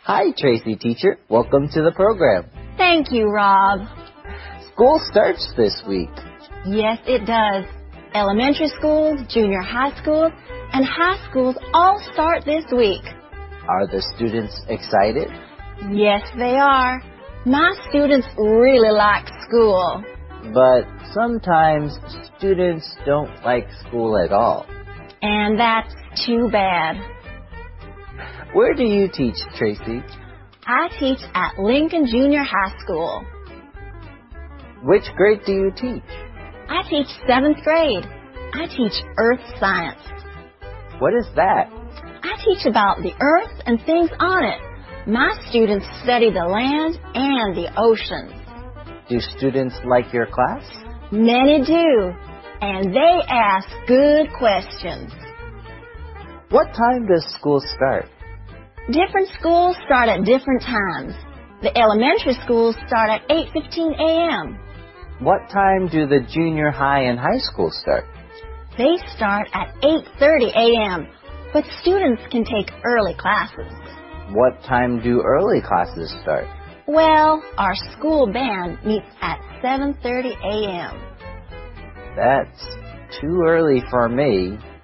Hi, Tracy teacher. Welcome to the program. Thank you, Rob. School starts this week. Yes, it does. Elementary schools, junior high schools, and high schools all start this week. Are the students excited? Yes, they are. My students really like school. But sometimes students don't like school at all. And that's too bad. Where do you teach, Tracy? I teach at Lincoln Junior High School. Which grade do you teach? I teach 7th grade. I teach earth science. What is that? I teach about the earth and things on it. My students study the land and the oceans. Do students like your class? Many do, and they ask good questions. What time does school start? Different schools start at different times. The elementary schools start at 8:15 a.m. What time do the junior high and high school start? They start at 8:30 a.m., but students can take early classes. What time do early classes start? Well, our school band meets at 7:30 a.m. That's too early for me.